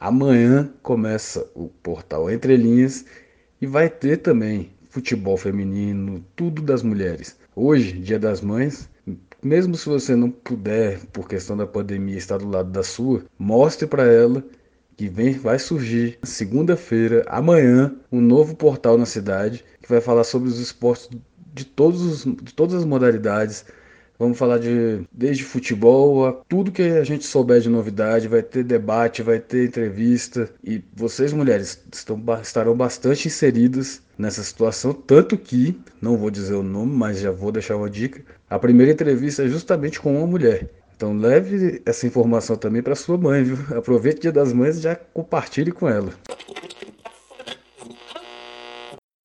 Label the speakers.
Speaker 1: Amanhã começa o portal Entre Linhas e vai ter também futebol feminino, tudo das mulheres. Hoje, Dia das Mães, mesmo se você não puder, por questão da pandemia, estar do lado da sua, mostre para ela que vai surgir segunda-feira, amanhã, um novo portal na cidade que vai falar sobre os esportes de todas as modalidades. Vamos falar de desde futebol a tudo que a gente souber de novidade, vai ter debate, vai ter entrevista e vocês mulheres estarão bastante inseridas nessa situação, tanto que, não vou dizer o nome, mas já vou deixar uma dica, a primeira entrevista é justamente com uma mulher. Então leve essa informação também para sua mãe, viu? Aproveite o Dia das Mães e já compartilhe com ela.